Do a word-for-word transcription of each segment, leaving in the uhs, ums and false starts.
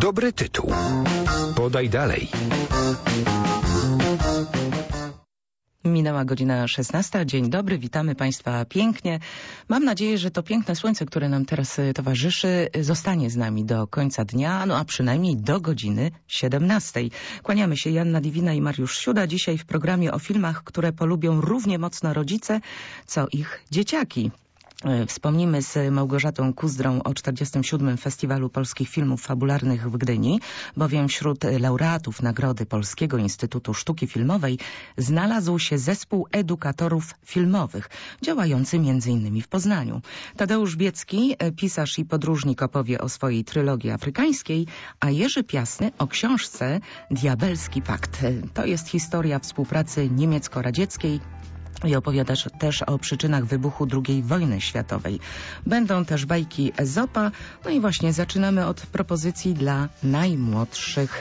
Dobry tytuł. Podaj dalej. Minęła godzina szesnasta. Dzień dobry, witamy Państwa pięknie. Mam nadzieję, że to piękne słońce, które nam teraz towarzyszy, zostanie z nami do końca dnia, no a przynajmniej do godziny siedemnastej. Kłaniamy się, Joanna Diwina i Mariusz Siuda. Dzisiaj w programie o filmach, które polubią równie mocno rodzice, co ich dzieciaki. Wspomnimy z Małgorzatą Kuzdrą o czterdziestym siódmym Festiwalu Polskich Filmów Fabularnych w Gdyni, bowiem wśród laureatów Nagrody Polskiego Instytutu Sztuki Filmowej znalazł się zespół edukatorów filmowych, działający między innymi w Poznaniu. Tadeusz Biecki, pisarz i podróżnik, opowie o swojej trylogii afrykańskiej, a Jerzy Piasny o książce Diabelski Pakt. To jest historia współpracy niemiecko-radzieckiej i opowiadasz też o przyczynach wybuchu drugiej wojny światowej. Będą też bajki Ezopa. No i właśnie zaczynamy od propozycji dla najmłodszych.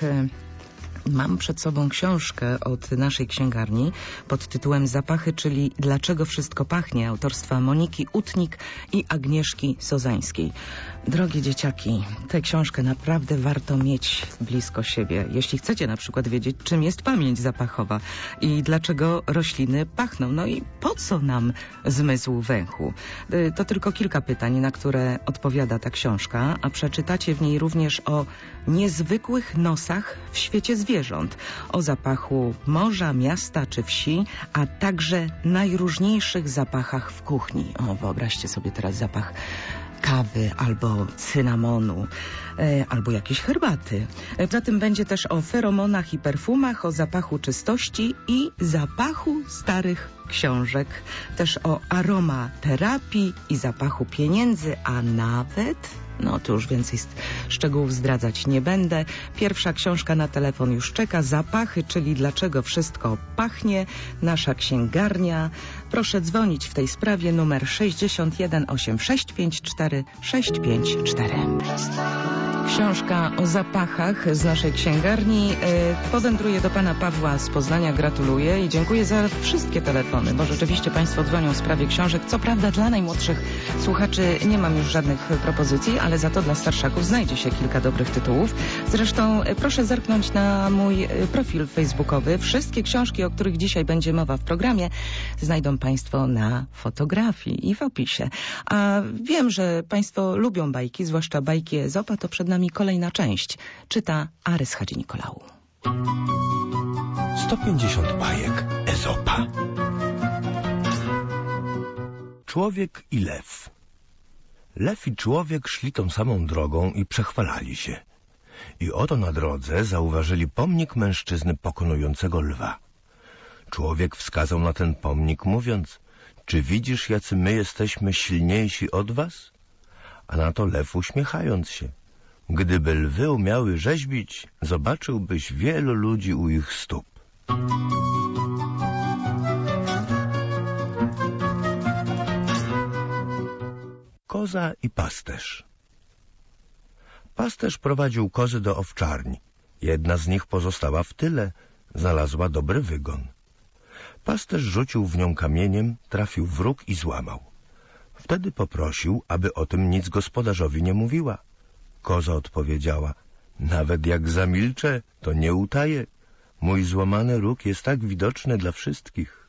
Mam przed sobą książkę od naszej księgarni pod tytułem Zapachy, czyli Dlaczego wszystko pachnie, autorstwa Moniki Utnik i Agnieszki Sozańskiej. Drogie dzieciaki, tę książkę naprawdę warto mieć blisko siebie. Jeśli chcecie na przykład wiedzieć, czym jest pamięć zapachowa i dlaczego rośliny pachną, no i po co nam zmysł węchu. To tylko kilka pytań, na które odpowiada ta książka, a przeczytacie w niej również o niezwykłych nosach w świecie zwierząt, o zapachu morza, miasta czy wsi, a także najróżniejszych zapachach w kuchni. O, wyobraźcie sobie teraz zapach kawy albo cynamonu, e, albo jakiejś herbaty. Poza tym będzie też o feromonach i perfumach, o zapachu czystości i zapachu starych książek. Też o aromaterapii i zapachu pieniędzy, a nawet... No, tu już więcej szczegółów zdradzać nie będę. Pierwsza książka na telefon już czeka. Zapachy, czyli Dlaczego wszystko pachnie. Nasza księgarnia. Proszę dzwonić w tej sprawie numer sześćdziesiąt jeden osiem sześć pięć cztery sześć pięć cztery. Książka o zapachach z naszej księgarni e, powędruje do pana Pawła z Poznania. Gratuluję i dziękuję za wszystkie telefony, bo rzeczywiście państwo dzwonią w sprawie książek. Co prawda dla najmłodszych słuchaczy nie mam już żadnych propozycji, ale za to dla starszaków znajdzie się kilka dobrych tytułów. Zresztą e, proszę zerknąć na mój e, profil facebookowy. Wszystkie książki, o których dzisiaj będzie mowa w programie, znajdą państwo na fotografii i w opisie. A wiem, że państwo lubią bajki, zwłaszcza bajki Ezopa, to przed nami kolejna część. Czyta Arys Hadzi-Nikolału. sto pięćdziesiąt bajek Ezopa. Człowiek i lew. Lew i człowiek szli tą samą drogą i przechwalali się. I oto na drodze zauważyli pomnik mężczyzny pokonującego lwa. Człowiek wskazał na ten pomnik, mówiąc: czy widzisz, jacy my jesteśmy silniejsi od was? A na to lew, uśmiechając się: gdyby lwy umiały rzeźbić, zobaczyłbyś wielu ludzi u ich stóp. Koza i pasterz. Pasterz prowadził kozy do owczarni. Jedna z nich pozostała w tyle, znalazła dobry wygon. Pasterz rzucił w nią kamieniem, trafił w róg i złamał. Wtedy poprosił, aby o tym nic gospodarzowi nie mówiła. Koza odpowiedziała: nawet jak zamilczę, to nie utaję. Mój złamany róg jest tak widoczny dla wszystkich.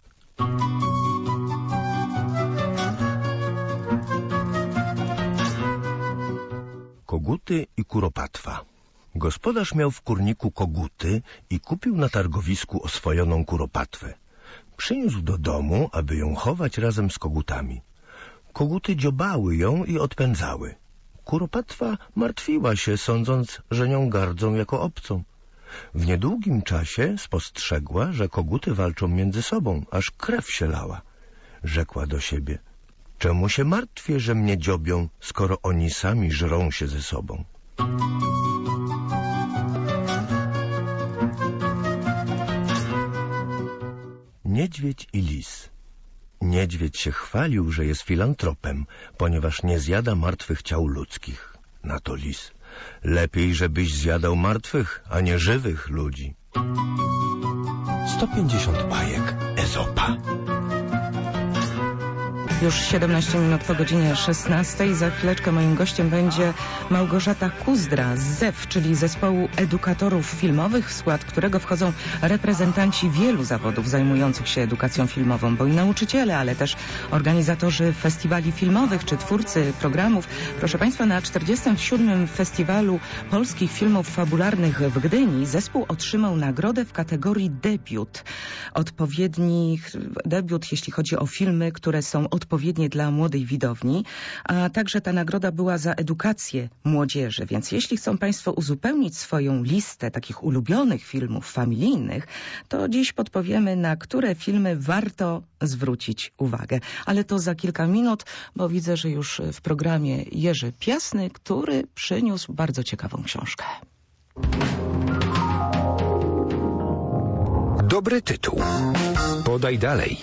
Koguty i kuropatwa. Gospodarz miał w kurniku koguty i kupił na targowisku oswojoną kuropatwę. Przyniósł do domu, aby ją chować razem z kogutami. Koguty dziobały ją i odpędzały. Kuropatwa martwiła się, sądząc, że nią gardzą jako obcą. W niedługim czasie spostrzegła, że koguty walczą między sobą, aż krew się lała. Rzekła do siebie: czemu się martwię, że mnie dziobią, skoro oni sami żrą się ze sobą? Niedźwiedź i lis. Niedźwiedź się chwalił, że jest filantropem, ponieważ nie zjada martwych ciał ludzkich. Na to lis: lepiej, żebyś zjadał martwych, a nie żywych ludzi. sto pięćdziesiąt bajek Ezopa. Już siedemnaście minut po godzinie szesnastej. Za chwileczkę moim gościem będzie Małgorzata Kuzdra z zew, czyli Zespołu Edukatorów Filmowych, w skład którego wchodzą reprezentanci wielu zawodów zajmujących się edukacją filmową, bo i nauczyciele, ale też organizatorzy festiwali filmowych czy twórcy programów. Proszę Państwa, na czterdziestym siódmym Festiwalu Polskich Filmów Fabularnych w Gdyni zespół otrzymał nagrodę w kategorii debiut. Odpowiedni debiut, jeśli chodzi o filmy, które są odpowiednie dla młodej widowni, a także ta nagroda była za edukację młodzieży, więc jeśli chcą Państwo uzupełnić swoją listę takich ulubionych filmów familijnych, to dziś podpowiemy, na które filmy warto zwrócić uwagę. Ale to za kilka minut, bo widzę, że już w programie Jerzy Piasny, który przyniósł bardzo ciekawą książkę. Dobry tytuł. Podaj dalej.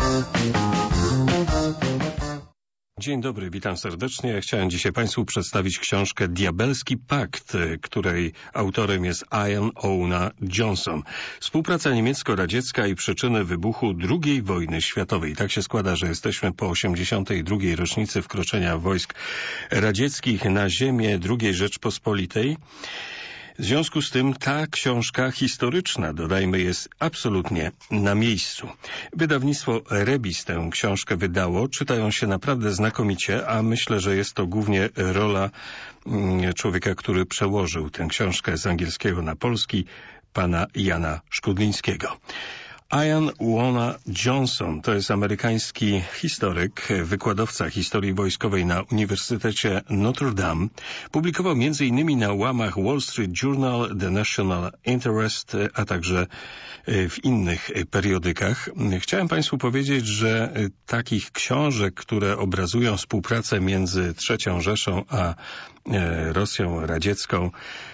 Dzień dobry, witam serdecznie. Chciałem dzisiaj Państwu przedstawić książkę Diabelski Pakt, której autorem jest Ian Owen Johnson. Współpraca niemiecko-radziecka i przyczyny wybuchu drugiej wojny światowej. Tak się składa, że jesteśmy po osiemdziesiątej drugiej rocznicy wkroczenia wojsk radzieckich na ziemię drugiej Rzeczpospolitej. W związku z tym ta książka historyczna, dodajmy, jest absolutnie na miejscu. Wydawnictwo Rebis tę książkę wydało, czytają się naprawdę znakomicie, a myślę, że jest to głównie rola człowieka, który przełożył tę książkę z angielskiego na polski, pana Jana Szkudlińskiego. Ian Owen Johnson to jest amerykański historyk, wykładowca historii wojskowej na Uniwersytecie Notre Dame. Publikował między innymi na łamach Wall Street Journal, The National Interest, a także w innych periodykach. Chciałem Państwu powiedzieć, że takich książek, które obrazują współpracę między trzecią Rzeszą a Rosją radziecką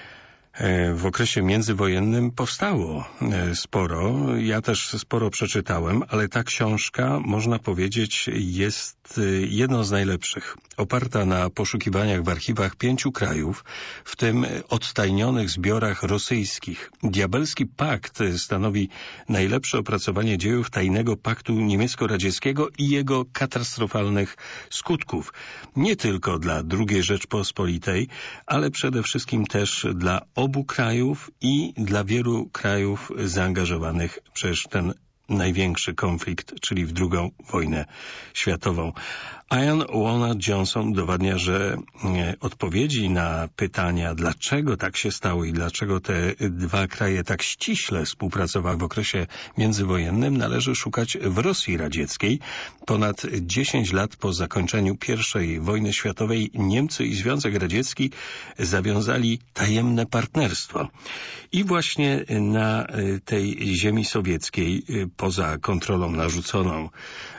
w okresie międzywojennym powstało sporo. Ja też sporo przeczytałem, ale ta książka, można powiedzieć, jest jedną z najlepszych. Oparta na poszukiwaniach w archiwach pięciu krajów, w tym odtajnionych zbiorach rosyjskich. Diabelski Pakt stanowi najlepsze opracowanie dziejów tajnego paktu niemiecko-radzieckiego i jego katastrofalnych skutków. Nie tylko dla drugiej Rzeczpospolitej, ale przede wszystkim też dla obu krajów i dla wielu krajów zaangażowanych przecież w ten największy konflikt, czyli w drugą wojnę światową. Ian Owen Johnson udowadnia, że odpowiedzi na pytania, dlaczego tak się stało i dlaczego te dwa kraje tak ściśle współpracowały w okresie międzywojennym, należy szukać w Rosji radzieckiej. Ponad dziesięć lat po zakończeniu pierwszej wojny światowej Niemcy i Związek Radziecki zawiązali tajemne partnerstwo. I właśnie na tej ziemi sowieckiej, poza kontrolą narzuconą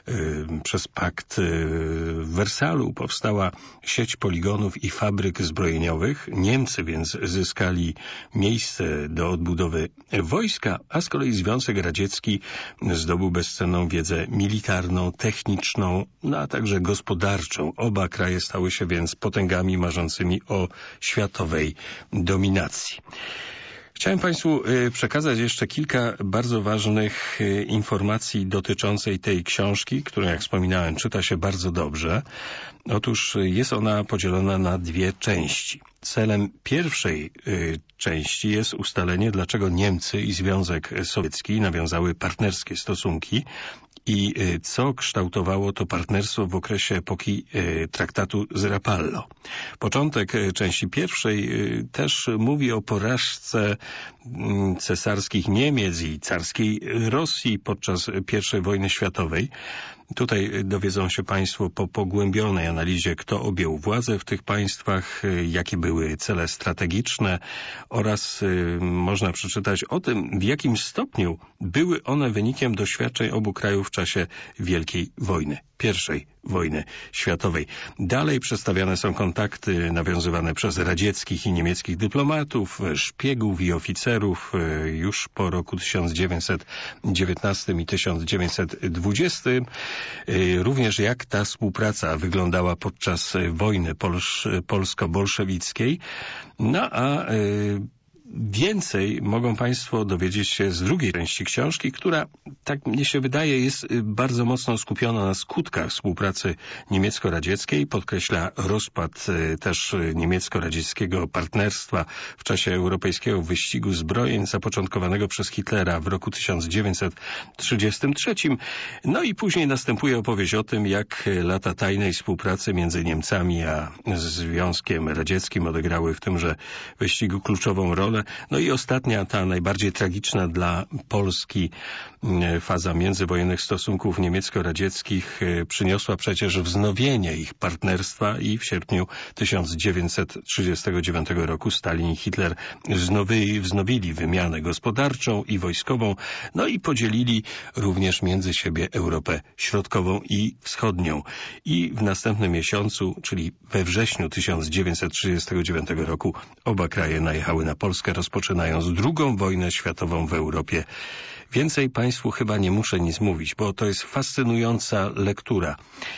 przez pakt w Wersalu, powstała sieć poligonów i fabryk zbrojeniowych. Niemcy więc zyskali miejsce do odbudowy wojska, a z kolei Związek Radziecki zdobył bezcenną wiedzę militarną, techniczną, no a także gospodarczą. Oba kraje stały się więc potęgami marzącymi o światowej dominacji. Chciałem Państwu przekazać jeszcze kilka bardzo ważnych informacji dotyczącej tej książki, którą, jak wspominałem, czyta się bardzo dobrze. Otóż jest ona podzielona na dwie części. Celem pierwszej części jest ustalenie, dlaczego Niemcy i Związek Sowiecki nawiązały partnerskie stosunki i co kształtowało to partnerstwo w okresie epoki traktatu z Rapallo. Początek części pierwszej też mówi o porażce cesarskich Niemiec i carskiej Rosji podczas pierwszej wojny światowej. Tutaj dowiedzą się Państwo po pogłębionej analizie, kto objął władzę w tych państwach, jakie były cele strategiczne oraz y, można przeczytać o tym, w jakim stopniu były one wynikiem doświadczeń obu krajów w czasie Wielkiej Wojny, pierwszej wojny światowej. Dalej przedstawiane są kontakty nawiązywane przez radzieckich i niemieckich dyplomatów, szpiegów i oficerów już po roku tysiąc dziewięćset dziewiętnastym i tysiąc dziewięćset dwudziestym. Również jak ta współpraca wyglądała podczas wojny polsko-bolszewickiej. No a Więcej mogą Państwo dowiedzieć się z drugiej części książki, która, tak mnie się wydaje, jest bardzo mocno skupiona na skutkach współpracy niemiecko-radzieckiej. Podkreśla rozpad też niemiecko-radzieckiego partnerstwa w czasie europejskiego wyścigu zbrojeń zapoczątkowanego przez Hitlera w roku tysiąc dziewięćset trzydziestym trzecim. No i później następuje opowieść o tym, jak lata tajnej współpracy między Niemcami a Związkiem Radzieckim odegrały w tymże wyścigu kluczową rolę. No i ostatnia, ta najbardziej tragiczna dla Polski faza międzywojennych stosunków niemiecko-radzieckich przyniosła przecież wznowienie ich partnerstwa i w sierpniu tysiąc dziewięćset trzydziestego dziewiątego roku Stalin i Hitler wznowili, wznowili wymianę gospodarczą i wojskową, no i podzielili również między siebie Europę Środkową i Wschodnią. I w następnym miesiącu, czyli we wrześniu tysiąc dziewięćset trzydziestego dziewiątego roku, oba kraje najechały na Polskę, rozpoczynając drugą wojnę światową w Europie. Więcej Państwu chyba nie muszę nic mówić, bo to jest fascynująca lektura.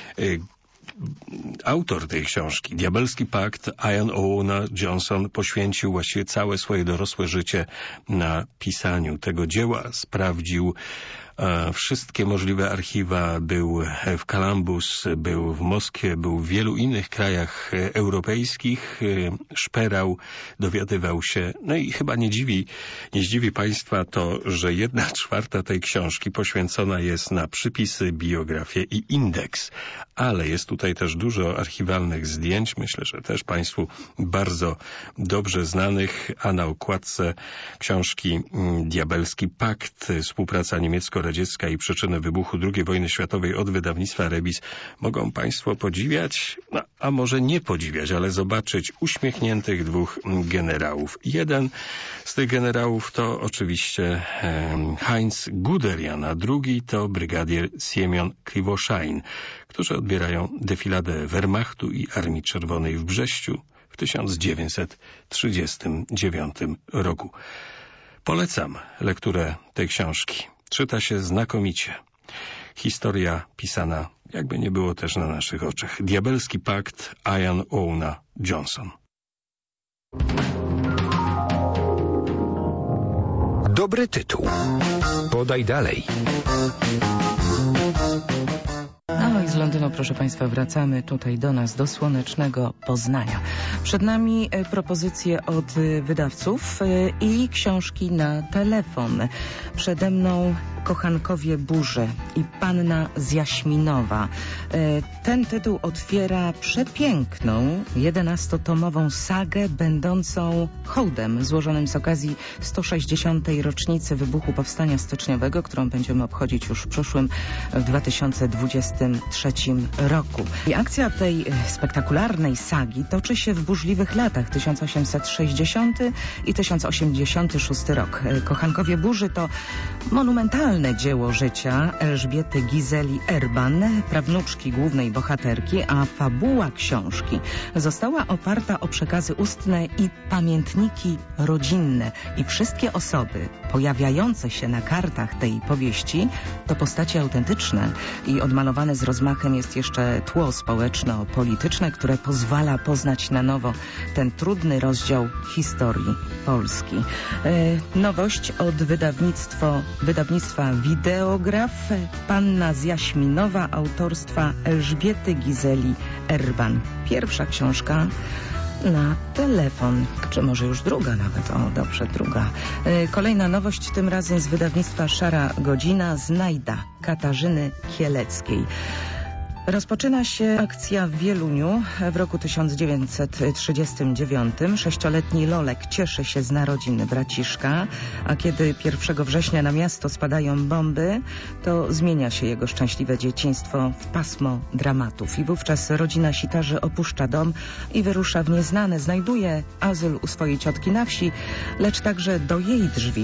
Autor tej książki, Diabelski Pakt, Ian Owena Johnson, poświęcił właściwie całe swoje dorosłe życie na pisaniu tego dzieła. Sprawdził e, wszystkie możliwe archiwa, był w Columbus, był w Moskwie, był w wielu innych krajach europejskich, e, szperał, dowiadywał się. No i chyba nie dziwi, nie zdziwi Państwa to, że jedna czwarta tej książki poświęcona jest na przypisy, biografię i indeks. Ale jest tutaj też dużo archiwalnych zdjęć, myślę, że też Państwu bardzo dobrze znanych, a na okładce książki Diabelski Pakt, współpraca niemiecko-radziecka i przyczyny wybuchu drugiej wojny światowej od wydawnictwa Rebis mogą Państwo podziwiać, no, a może nie podziwiać, ale zobaczyć uśmiechniętych dwóch generałów. Jeden z tych generałów to oczywiście Heinz Guderian, a drugi to brygadier Siemion Krivoshine, którzy odbierają defiladę Wehrmachtu i Armii Czerwonej w Brześciu w tysiąc dziewięćset trzydziestym dziewiątym roku. Polecam lekturę tej książki. Czyta się znakomicie. Historia pisana, jakby nie było, też na naszych oczach. Diabelski Pakt, Ian Owena Johnson. Dobry tytuł. Podaj dalej. No i z Londynu, proszę Państwa, wracamy tutaj do nas, do słonecznego Poznania. Przed nami propozycje od wydawców i książki na telefon. Przede mną Kochankowie burzy i Panna z Jaśminowa. Ten tytuł otwiera przepiękną, jedenastotomową sagę będącą hołdem złożonym z okazji sto sześćdziesiątej rocznicy wybuchu Powstania Styczniowego, którą będziemy obchodzić już w przyszłym, w dwa tysiące dwudziestym trzecim roku. I akcja tej spektakularnej sagi toczy się w burzliwych latach tysiąc osiemset sześćdziesiąty i tysiąc osiemdziesiąty szósty rok. Kochankowie burzy to monumentalne dzieło życia Elżbiety Gizeli Erban, prawnuczki głównej bohaterki, a fabuła książki została oparta o przekazy ustne i pamiętniki rodzinne. I wszystkie osoby pojawiające się na kartach tej powieści to postacie autentyczne i odmalowane z rozmachem jest jeszcze tło społeczno-polityczne, które pozwala poznać na nowo ten trudny rozdział historii Polski. E, nowość od wydawnictwo, wydawnictwa Wideograf, Panna z Jaśminowa, autorstwa Elżbiety Gizeli Erban. Pierwsza książka na telefon, czy może już druga nawet, o dobrze, druga. E, kolejna nowość, tym razem z wydawnictwa Szara Godzina, Znajda Katarzyny Kieleckiej. Rozpoczyna się akcja w Wieluniu w roku tysiąc dziewięćset trzydziestym dziewiątym. Sześcioletni Lolek cieszy się z narodzin braciszka, a kiedy pierwszego września na miasto spadają bomby, to zmienia się jego szczęśliwe dzieciństwo w pasmo dramatów. I wówczas rodzina sitarzy opuszcza dom i wyrusza w nieznane. Znajduje azyl u swojej ciotki na wsi, lecz także do jej drzwi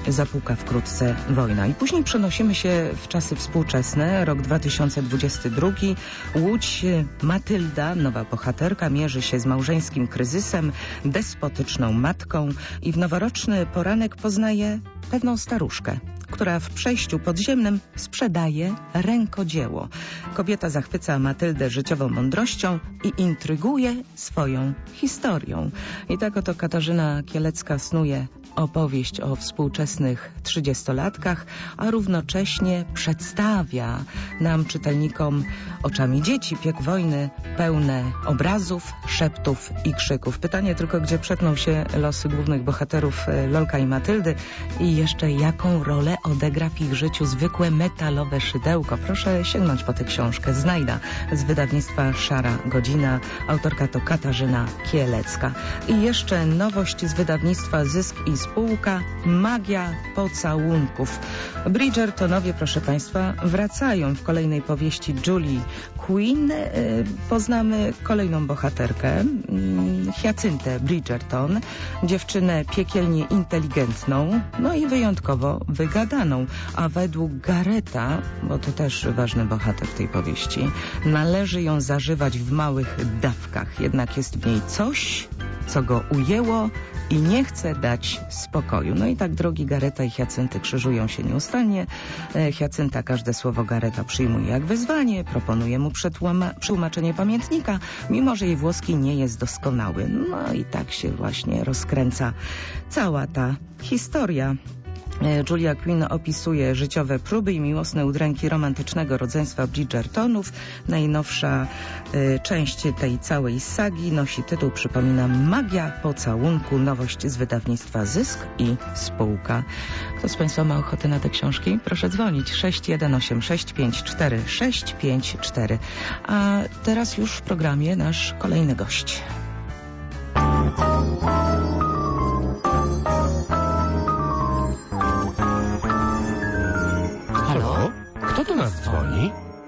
zapuka wkrótce wojna. I później przenosimy się w czasy współczesne, rok dwa tysiące dwudziesty drugi. Łódź, Matylda, nowa bohaterka, mierzy się z małżeńskim kryzysem, despotyczną matką i w noworoczny poranek poznaje pewną staruszkę, która w przejściu podziemnym sprzedaje rękodzieło. Kobieta zachwyca Matyldę życiową mądrością i intryguje swoją historią. I tak oto Katarzyna Kielecka snuje opowieść o współczesnych trzydziestolatkach, a równocześnie przedstawia nam, czytelnikom, oczami dzieci piek wojny pełne obrazów, szeptów i krzyków. Pytanie tylko, gdzie przetną się losy głównych bohaterów Lolka i Matyldy i jeszcze jaką rolę odegra w ich życiu zwykłe metalowe szydełko. Proszę sięgnąć po tę książkę. Znajda z wydawnictwa Szara Godzina. Autorka to Katarzyna Kielecka. I jeszcze nowość z wydawnictwa Zysk i Spółka. Magia pocałunków. Bridgertonowie, proszę Państwa, wracają w kolejnej powieści Julie Quinn. Poznamy kolejną bohaterkę, Hyacyntę Bridgerton, dziewczynę piekielnie inteligentną, no i wyjątkowo wygadaną, a według Gareta, bo to też ważny bohater tej powieści, należy ją zażywać w małych dawkach, jednak jest w niej coś, co go ujęło i nie chce dać spokoju. No i tak drogi Gareta i Hiacynty krzyżują się nieustannie. Hiacynta każde słowo Gareta przyjmuje jak wyzwanie, proponuje mu przetłumaczenie pamiętnika, mimo że jej włoski nie jest doskonały. No i tak się właśnie rozkręca cała ta historia. Julia Quinn opisuje życiowe próby i miłosne udręki romantycznego rodzeństwa Bridgertonów. Najnowsza y, część tej całej sagi nosi tytuł, przypominam, Magia pocałunku, nowość z wydawnictwa Zysk i Spółka. Kto z Państwa ma ochotę na te książki? Proszę dzwonić sześć jeden osiem sześć pięć cztery sześć pięć cztery. A teraz już w programie nasz kolejny gość. Halo? Kto do nas dzwoni?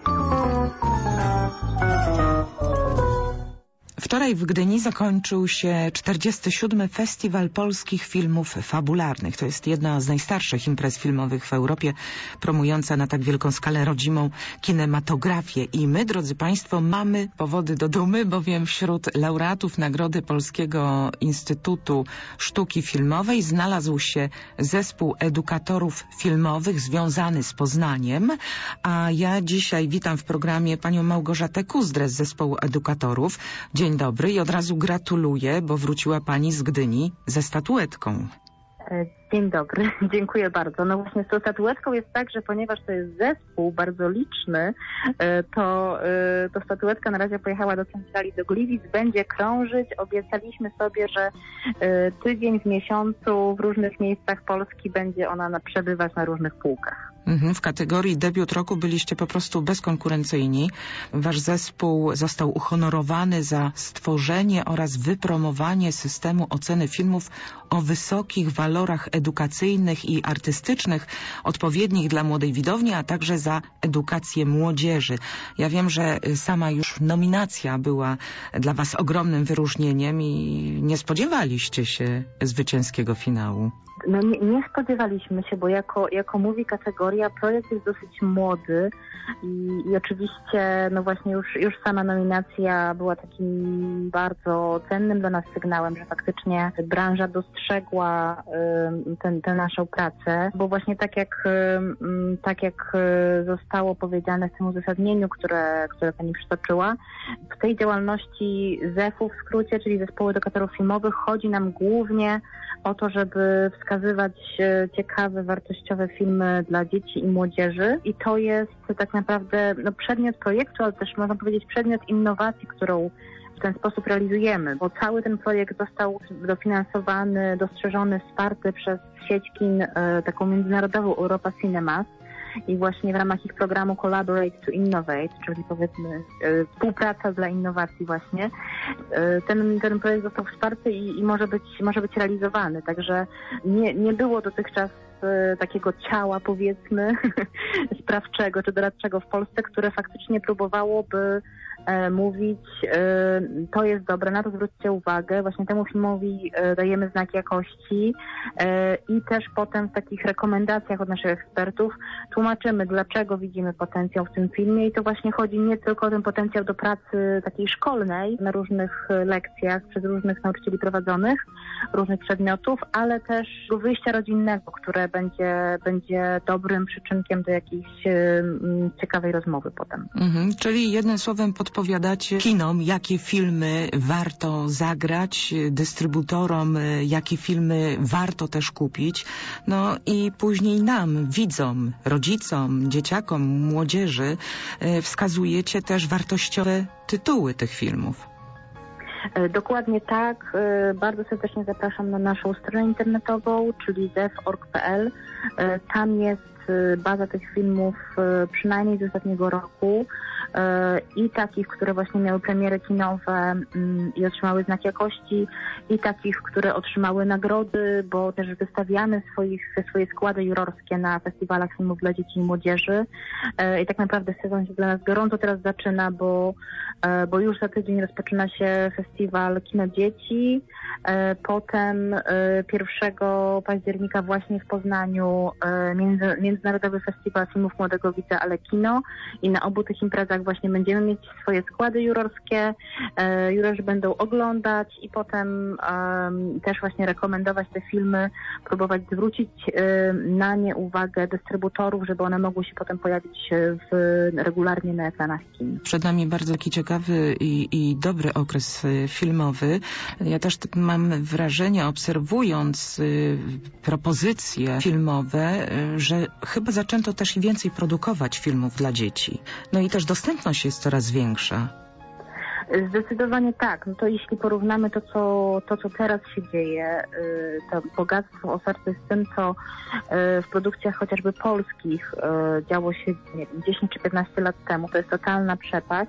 Wczoraj w Gdyni zakończył się czterdziesty siódmy Festiwal Polskich Filmów Fabularnych. To jest jedna z najstarszych imprez filmowych w Europie, promująca na tak wielką skalę rodzimą kinematografię. I my, drodzy Państwo, mamy powody do dumy, bowiem wśród laureatów Nagrody Polskiego Instytutu Sztuki Filmowej znalazł się zespół edukatorów filmowych związany z Poznaniem. A ja dzisiaj witam w programie panią Małgorzatę Kuzdrę z zespołu edukatorów. Dzień dobry i od razu gratuluję, bo wróciła pani z Gdyni ze statuetką. Dzień dobry, dziękuję bardzo. No właśnie z tą statuetką jest tak, że ponieważ to jest zespół bardzo liczny, to, to statuetka na razie pojechała do centrali do Gliwic, będzie krążyć. Obiecaliśmy sobie, że tydzień w miesiącu w różnych miejscach Polski będzie ona przebywać na różnych półkach. W kategorii debiut roku byliście po prostu bezkonkurencyjni. Wasz zespół został uhonorowany za stworzenie oraz wypromowanie systemu oceny filmów o wysokich walorach edukacyjnych i artystycznych, odpowiednich dla młodej widowni, a także za edukację młodzieży. Ja wiem, że sama już nominacja była dla was ogromnym wyróżnieniem i nie spodziewaliście się zwycięskiego finału. No nie, nie spodziewaliśmy się, bo jako, jako mówi kategoria, projekt jest dosyć młody i, i oczywiście no właśnie już, już sama nominacja była takim bardzo cennym dla nas sygnałem, że faktycznie branża dostrzegła y, ten, tę naszą pracę, bo właśnie tak jak, y, tak jak zostało powiedziane w tym uzasadnieniu, które, które pani przytoczyła, w tej działalności zefu w skrócie, czyli Zespołu Edukatorów Filmowych, chodzi nam głównie o to, żeby wskazywać ciekawe, wartościowe filmy dla dzieci i młodzieży. I to jest tak naprawdę no, przedmiot projektu, ale też można powiedzieć przedmiot innowacji, którą w ten sposób realizujemy, bo cały ten projekt został dofinansowany, dostrzeżony, wsparty przez sieć kin e, taką międzynarodową Europa Cinemas. I właśnie w ramach ich programu Collaborate to Innovate, czyli powiedzmy e, współpraca dla innowacji właśnie, e, ten, ten projekt został wsparty i, i może być, może być realizowany. Także nie, nie było dotychczas e, takiego ciała, powiedzmy, sprawczego czy doradczego w Polsce, które faktycznie próbowałoby e, mówić, e, to jest dobre, na to zwróćcie uwagę, właśnie temu filmowi e, dajemy znak jakości e, i też potem w takich rekomendacjach od naszych ekspertów tłumaczymy, dlaczego widzimy potencjał w tym filmie i to właśnie chodzi nie tylko o ten potencjał do pracy takiej szkolnej na różnych lekcjach przez różnych nauczycieli prowadzonych, różnych przedmiotów, ale też do wyjścia rodzinnego, które będzie, będzie dobrym przyczynkiem do jakiejś um, ciekawej rozmowy potem. Mhm, czyli jednym słowem podpowiadacie kinom, jakie filmy warto zagrać, dystrybutorom, jakie filmy warto też kupić, no i później nam, widzom, rodzicom, dzieciakom, młodzieży wskazujecie też wartościowe tytuły tych filmów. Dokładnie tak. Bardzo serdecznie zapraszam na naszą stronę internetową, czyli zew kropka org kropka pe el. Tam jest baza tych filmów przynajmniej z ostatniego roku i takich, które właśnie miały premiery kinowe i otrzymały znak jakości, i takich, które otrzymały nagrody, bo też wystawiamy swoich, swoje składy jurorskie na festiwalach filmów dla dzieci i młodzieży. I tak naprawdę sezon się dla nas gorąco teraz zaczyna, bo, bo już za tydzień rozpoczyna się festiwal Kino Dzieci. Potem pierwszego października właśnie w Poznaniu między, Międzynarodowy Festiwal Filmów Młodego Widza, ale kino, i na obu tych imprezach właśnie będziemy mieć swoje składy jurorskie, jurorzy będą oglądać i potem też właśnie rekomendować te filmy, próbować zwrócić na nie uwagę dystrybutorów, żeby one mogły się potem pojawić w, regularnie na ekranach kin. Przed nami bardzo taki ciekawy i, i dobry okres filmowy. Ja też mam wrażenie, obserwując y, propozycje filmowe, y, że chyba zaczęto też i więcej produkować filmów dla dzieci. No i też dostępność jest coraz większa. Zdecydowanie tak. No to jeśli porównamy to, co, to, co teraz się dzieje, to bogactwo oferty z tym, co w produkcjach chociażby polskich działo się nie wiem, dziesięć czy piętnaście lat temu, to jest totalna przepaść.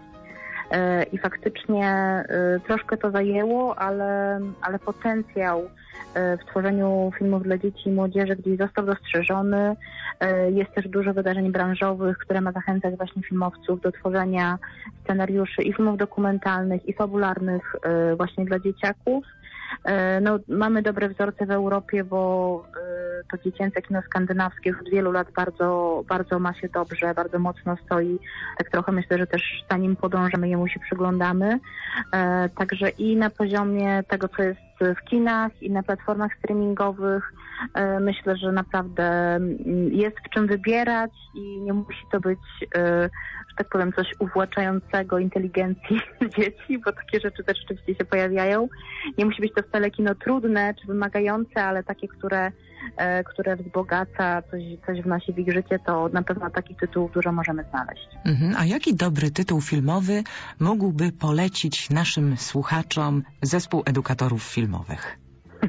I faktycznie troszkę to zajęło, ale, ale potencjał w tworzeniu filmów dla dzieci i młodzieży gdzieś został dostrzeżony. Jest też dużo wydarzeń branżowych, które ma zachęcać właśnie filmowców do tworzenia scenariuszy i filmów dokumentalnych, i fabularnych właśnie dla dzieciaków. No, mamy dobre wzorce w Europie, bo to dziecięce kino skandynawskie już od wielu lat bardzo, bardzo ma się dobrze, bardzo mocno stoi. Tak trochę myślę, że też za nim podążamy, jemu się przyglądamy. Także i na poziomie tego, co jest w kinach, i na platformach streamingowych, myślę, że naprawdę jest w czym wybierać i nie musi to być, że tak powiem, coś uwłaczającego inteligencji dzieci, bo takie rzeczy też rzeczywiście się pojawiają. Nie musi być to wcale kino trudne czy wymagające, ale takie, które, które wzbogaca, coś, coś wnosi w ich życie, to na pewno takich tytułów dużo możemy znaleźć. Mhm. A jaki dobry tytuł filmowy mógłby polecić naszym słuchaczom zespół edukatorów filmowych?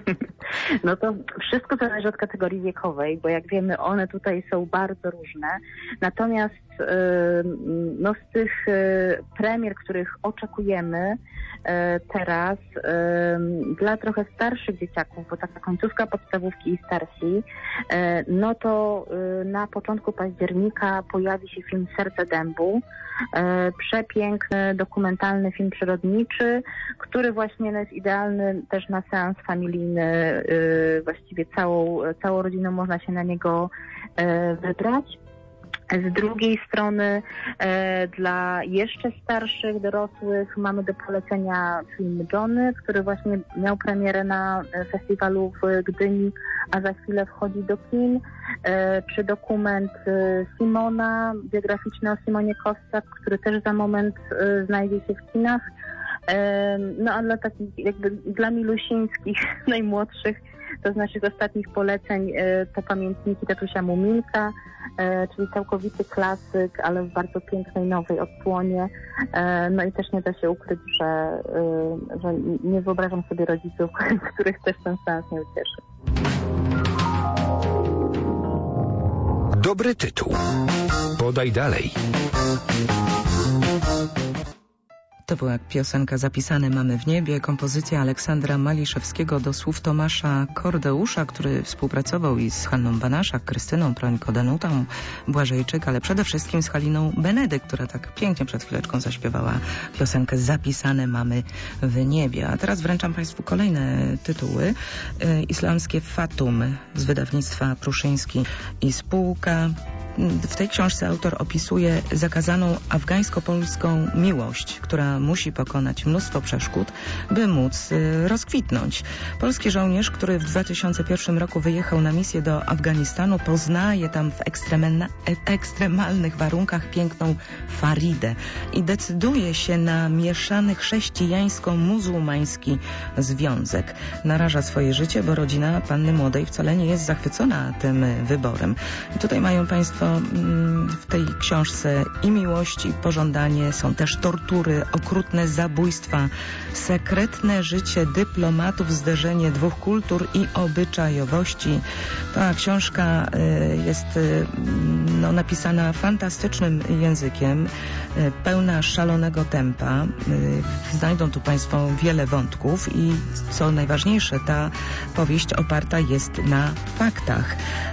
No to wszystko zależy od kategorii wiekowej, bo jak wiemy, one tutaj są bardzo różne. Natomiast no, z tych premier, których oczekujemy teraz, dla trochę starszych dzieciaków, bo taka końcówka podstawówki i starsi, no to na początku października pojawi się film Serce dębu. Przepiękny, dokumentalny film przyrodniczy, który właśnie jest idealny też na seans familijny. Właściwie całą, całą rodziną można się na niego wybrać. Z drugiej strony e, dla jeszcze starszych, dorosłych mamy do polecenia film Johnny, który właśnie miał premierę na festiwalu w Gdyni, a za chwilę wchodzi do kin. E, czy dokument e, Simona, biograficzny o Simonie Kossak, który też za moment e, znajdzie się w kinach. E, no a dla takich jakby dla milusińskich, najmłodszych, to z naszych ostatnich poleceń to pamiętniki tatusia Muminka, czyli całkowity klasyk, ale w bardzo pięknej, nowej odsłonie. No i też nie da się ukryć, że, że nie wyobrażam sobie rodziców, których też ten sens nie ucieszy. Dobry tytuł. Podaj dalej. To była piosenka Zapisane mamy w niebie, kompozycja Aleksandra Maliszewskiego do słów Tomasza Kordeusza, który współpracował i z Hanną Banaszak, Krystyną Prońko, Danutą Błażejczyk, ale przede wszystkim z Haliną Benedyk, która tak pięknie przed chwileczką zaśpiewała piosenkę Zapisane mamy w niebie. A teraz wręczam Państwu kolejne tytuły. Islamskie Fatum z wydawnictwa Pruszyński i spółka. W tej książce autor opisuje zakazaną afgańsko-polską miłość, która musi pokonać mnóstwo przeszkód, by móc y, rozkwitnąć. Polski żołnierz, który w dwa tysiące pierwszym roku wyjechał na misję do Afganistanu, poznaje tam w ekstremalnych warunkach piękną Faridę i decyduje się na mieszany chrześcijańsko-muzułmański związek. Naraża swoje życie, bo rodzina panny młodej wcale nie jest zachwycona tym wyborem. I tutaj mają Państwo w tej książce i miłość, i pożądanie, są też tortury, okrutne zabójstwa, sekretne życie dyplomatów, zderzenie dwóch kultur i obyczajowości. Ta książka jest no, napisana fantastycznym językiem, pełna szalonego tempa. Znajdą tu Państwo wiele wątków i co najważniejsze, ta powieść oparta jest na faktach.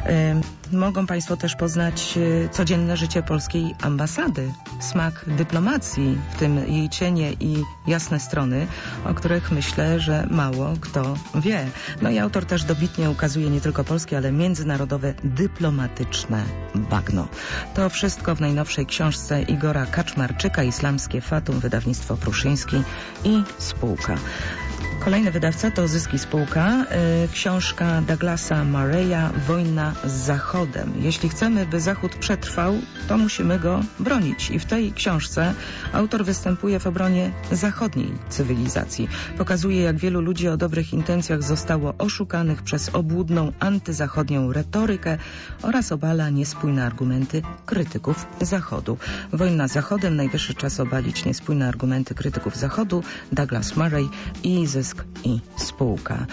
Mogą Państwo też poznać codzienne życie polskiej ambasady, smak dyplomacji, w tym jej cienie i jasne strony, o których myślę, że mało kto wie. No i autor też dobitnie ukazuje nie tylko polskie, ale międzynarodowe dyplomatyczne bagno. To wszystko w najnowszej książce Igora Kaczmarczyka, Islamskie Fatum, wydawnictwo Pruszyński i spółka. Kolejny wydawca to Zyski Spółka, yy, książka Douglasa Murraya Wojna z Zachodem. Jeśli chcemy, by Zachód przetrwał, to musimy go bronić. I w tej książce autor występuje w obronie zachodniej cywilizacji. Pokazuje, jak wielu ludzi o dobrych intencjach zostało oszukanych przez obłudną antyzachodnią retorykę oraz obala niespójne argumenty krytyków Zachodu. Wojna z Zachodem, najwyższy czas obalić niespójne argumenty krytyków Zachodu. Douglas Murray i Zysk i spółka.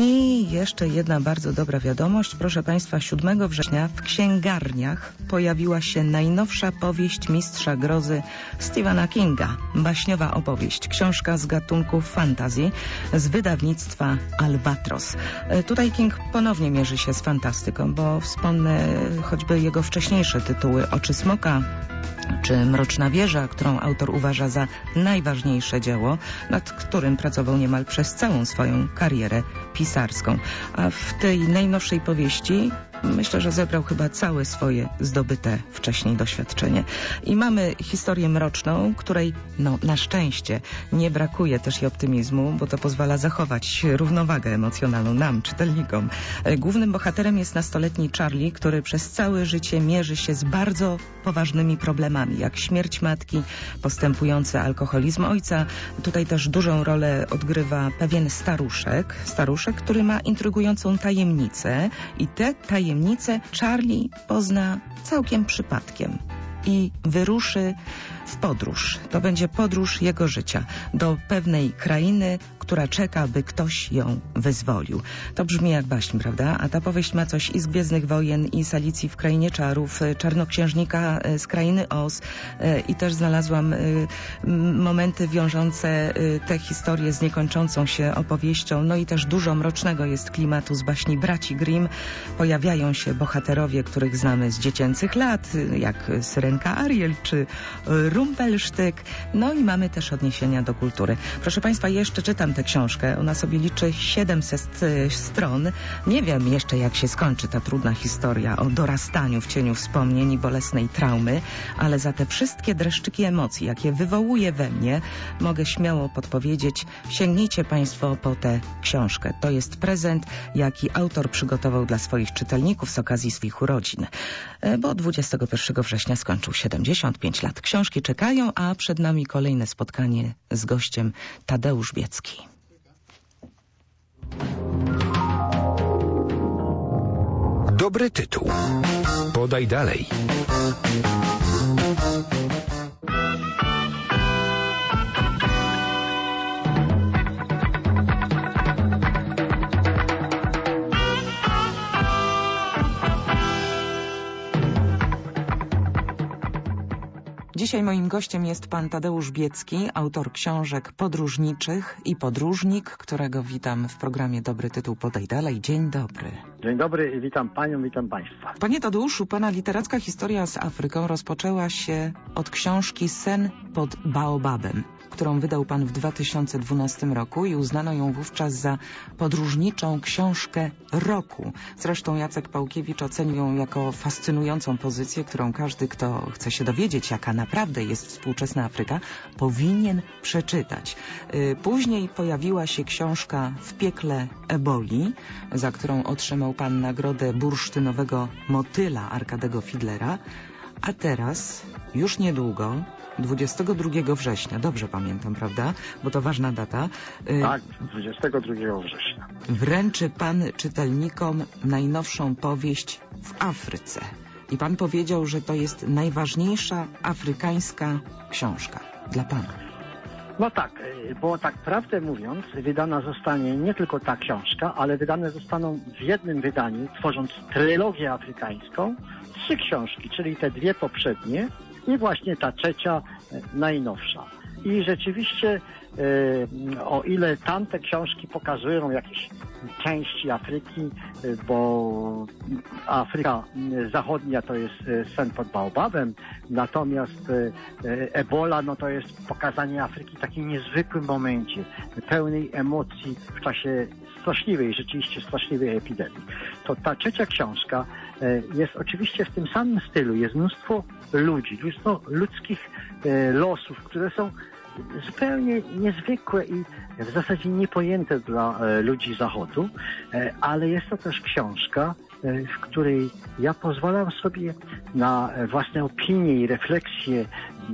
I jeszcze jedna bardzo dobra wiadomość. Proszę Państwa, siódmego września w księgarniach pojawiła się najnowsza powieść mistrza grozy Stephena Kinga. Baśniowa opowieść. Książka z gatunku fantasy z wydawnictwa Albatros. Tutaj King ponownie mierzy się z fantastyką, bo wspomnę choćby jego wcześniejsze tytuły Oczy Smoka czy Mroczna Wieża, którą autor uważa za najważniejsze dzieło, nad którym pracował niemal przez całą swoją karierę pisarską. A w tej najnowszej powieści myślę, że zebrał chyba całe swoje zdobyte wcześniej doświadczenie. I mamy historię mroczną, której no na szczęście nie brakuje też i optymizmu, bo to pozwala zachować równowagę emocjonalną nam, czytelnikom. Głównym bohaterem jest nastoletni Charlie, który przez całe życie mierzy się z bardzo poważnymi problemami, jak śmierć matki, postępujący alkoholizm ojca. Tutaj też dużą rolę odgrywa pewien staruszek, staruszek, który ma intrygującą tajemnicę i te tajemnice Charlie pozna całkiem przypadkiem i wyruszy w podróż. To będzie podróż jego życia do pewnej krainy, która czeka, by ktoś ją wyzwolił. To brzmi jak baśń, prawda? A ta powieść ma coś i z Gwiezdnych Wojen, i z Alicji w Krainie Czarów, Czarnoksiężnika z Krainy Oz i też znalazłam momenty wiążące tę historię z niekończącą się opowieścią. No i też dużo mrocznego jest klimatu z baśni braci Grimm. Pojawiają się bohaterowie, których znamy z dziecięcych lat, jak Syrenka Ariel czy Rumpelsztyk. No i mamy też odniesienia do kultury. Proszę Państwa, jeszcze czytam tę książkę. Ona sobie liczy siedemset stron. Nie wiem jeszcze, jak się skończy ta trudna historia o dorastaniu w cieniu wspomnień i bolesnej traumy, ale za te wszystkie dreszczyki emocji, jakie wywołuje we mnie, mogę śmiało podpowiedzieć, sięgnijcie Państwo po tę książkę. To jest prezent, jaki autor przygotował dla swoich czytelników z okazji swych urodzin. Bo dwudziestego pierwszego września skończył siedemdziesiąt pięć lat. Książki czekają, a przed nami kolejne spotkanie z gościem Tadeusz Biecki. Dobry tytuł. Podaj dalej. Dzisiaj moim gościem jest pan Tadeusz Biecki, autor książek podróżniczych i podróżnik, którego witam w programie Dobry Tytuł Podaj Dalej. Dzień dobry. Dzień dobry, witam panią, witam państwa. Panie Tadeuszu, pana literacka historia z Afryką rozpoczęła się od książki Sen pod Baobabem, którą wydał pan w dwa tysiące dwunastym roku i uznano ją wówczas za podróżniczą książkę roku. Zresztą Jacek Pałkiewicz ocenił ją jako fascynującą pozycję, którą każdy, kto chce się dowiedzieć, jaka naprawdę jest współczesna Afryka, powinien przeczytać. Później pojawiła się książka W piekle eboli, za którą otrzymał pan nagrodę bursztynowego motyla Arkadego Fidlera, a teraz, już niedługo, dwudziestego drugiego września, dobrze pamiętam, prawda? Bo to ważna data. Tak, dwudziestego drugiego września. Wręczy pan czytelnikom najnowszą powieść W Afryce. I pan powiedział, że to jest najważniejsza afrykańska książka dla pana. No tak, bo tak prawdę mówiąc, wydana zostanie nie tylko ta książka, ale wydane zostaną w jednym wydaniu, tworząc trylogię afrykańską, trzy książki, czyli te dwie poprzednie i właśnie ta trzecia, najnowsza. I rzeczywiście, o ile tamte książki pokazują jakieś części Afryki, bo Afryka Zachodnia to jest sen pod Baobabem, natomiast ebola no to jest pokazanie Afryki w takim niezwykłym momencie, pełnej emocji w czasie straszliwej, rzeczywiście straszliwej epidemii. To ta trzecia książka jest oczywiście w tym samym stylu, jest mnóstwo ludzi, mnóstwo ludzkich losów, które są zupełnie niezwykłe i w zasadzie niepojęte dla ludzi Zachodu, ale jest to też książka, w której ja pozwalam sobie na własne opinie i refleksje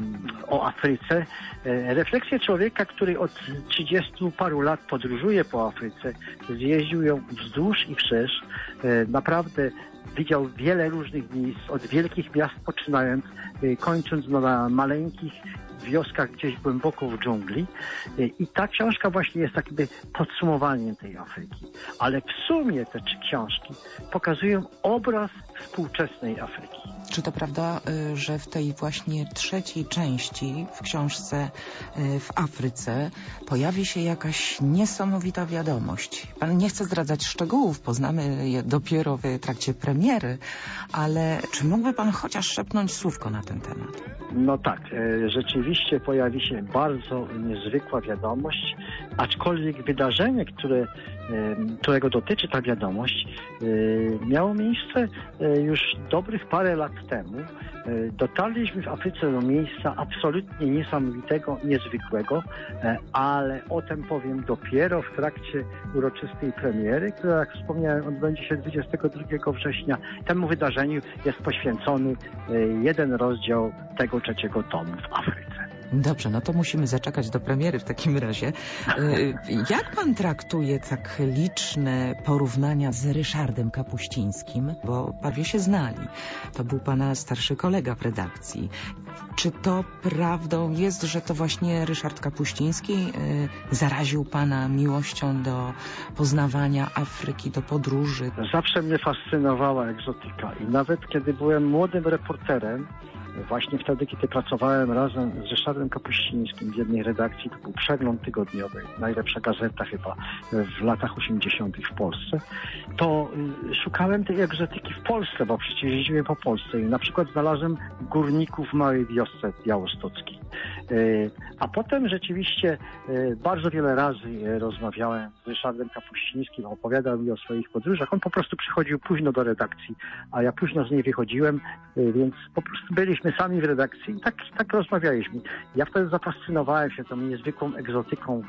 o Afryce. Refleksję człowieka, który od trzydziestu paru lat podróżuje po Afryce, zjeździł ją wzdłuż i wszerz. Naprawdę widział wiele różnych miejsc, od wielkich miast poczynając, kończąc na maleńkich wioskach gdzieś głęboko w dżungli. I ta książka właśnie jest takim podsumowaniem tej Afryki. Ale w sumie te trzy książki pokazują obraz współczesnej Afryki. Czy to prawda, że w tej właśnie trzeciej części, w książce W Afryce, pojawi się jakaś niesamowita wiadomość? Pan nie chce zdradzać szczegółów, poznamy je dopiero w trakcie premiery, ale czy mógłby pan chociaż szepnąć słówko na ten temat? No tak, rzeczywiście pojawi się bardzo niezwykła wiadomość, aczkolwiek wydarzenie, które, którego dotyczy ta wiadomość, miało miejsce już dobrych parę lat temu. Dotarliśmy w Afryce do miejsca absolutnie niesamowitego, niezwykłego, ale o tym powiem dopiero w trakcie uroczystej premiery, która, jak wspomniałem, odbędzie się dwudziestego drugiego września. Temu wydarzeniu jest poświęcony jeden rozdział tego trzeciego tomu w Afryce. Dobrze, no to musimy zaczekać do premiery w takim razie. Jak pan traktuje tak liczne porównania z Ryszardem Kapuścińskim? Bo panowie się znali. To był pana starszy kolega w redakcji. Czy to prawdą jest, że to właśnie Ryszard Kapuściński zaraził pana miłością do poznawania Afryki, do podróży? Zawsze mnie fascynowała egzotyka i nawet kiedy byłem młodym reporterem, właśnie wtedy, kiedy pracowałem razem z Ryszardem Kapuścińskim w jednej redakcji, to był Przegląd Tygodniowy, najlepsza gazeta chyba w latach osiemdziesiątych w Polsce, to szukałem tej egzotyki w Polsce, bo przecież jeździłem po Polsce i na przykład znalazłem górników w małej wiosce białostockiej. A potem rzeczywiście bardzo wiele razy rozmawiałem z Ryszardem Kapuścińskim, opowiadał mi o swoich podróżach. On po prostu przychodził późno do redakcji, a ja późno z niej wychodziłem, więc po prostu byliśmy sami w redakcji i tak, tak rozmawialiśmy. Ja wtedy zafascynowałem się tą niezwykłą egzotyką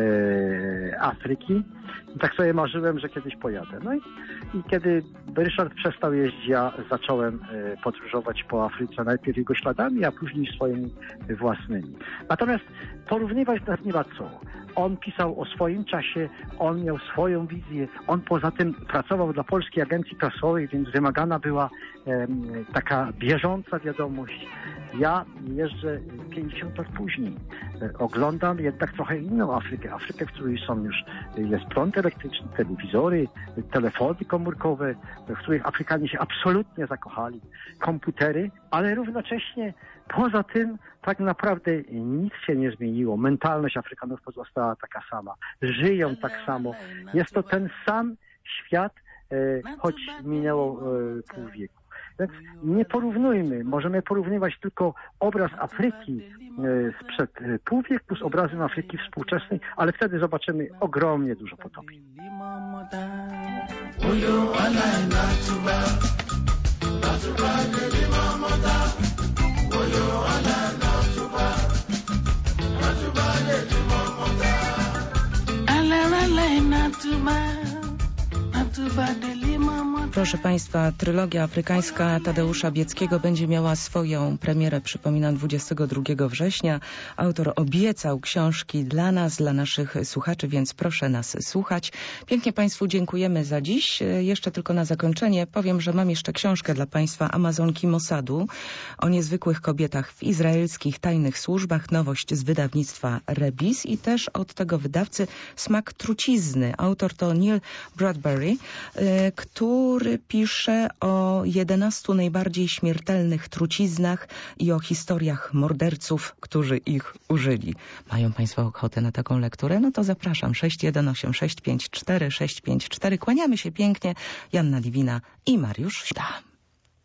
e, Afryki i tak sobie marzyłem, że kiedyś pojadę. No i, i kiedy Ryszard przestał jeździć, ja zacząłem e, podróżować po Afryce, najpierw jego śladami, a później swoimi własnymi. Natomiast porównywać nas nie ma co. On pisał o swoim czasie, on miał swoją wizję, on poza tym pracował dla Polskiej Agencji Prasowej, więc wymagana była e, taka bieżąca wiadomość. Ja jeżdżę pięćdziesiąt lat później. E, oglądam jednak trochę inną Afrykę. Afrykę, w której są już, jest prąd elektryczny, telewizory, telefony komórkowe, w których Afrykanie się absolutnie zakochali, komputery ale równocześnie poza tym tak naprawdę nic się nie zmieniło. Mentalność Afrykanów pozostała taka sama. Żyją tak samo. Jest to ten sam świat, e, choć minęło e, pół wieku. Więc nie porównujmy. Możemy porównywać tylko obraz Afryki e, sprzed e, pół wieku z obrazem Afryki współczesnej, ale wtedy zobaczymy ogromnie dużo podobieństw. Proszę Państwa, trylogia afrykańska Tadeusza Bieckiego będzie miała swoją premierę, przypominam, dwudziestego drugiego września. Autor obiecał książki dla nas, dla naszych słuchaczy, więc proszę nas słuchać. Pięknie Państwu dziękujemy za dziś. Jeszcze tylko na zakończenie powiem, że mam jeszcze książkę dla Państwa Amazonki Mossadu o niezwykłych kobietach w izraelskich tajnych służbach. Nowość z wydawnictwa Rebis i też od tego wydawcy Smak trucizny. Autor to Neil Bradbury, który pisze o jedenastu najbardziej śmiertelnych truciznach i o historiach morderców, którzy ich użyli. Mają Państwo ochotę na taką lekturę? No to zapraszam. sześć jeden osiem sześć pięć cztery sześć pięć cztery. Kłaniamy się pięknie. Joanna Liwina i Mariusz Szta.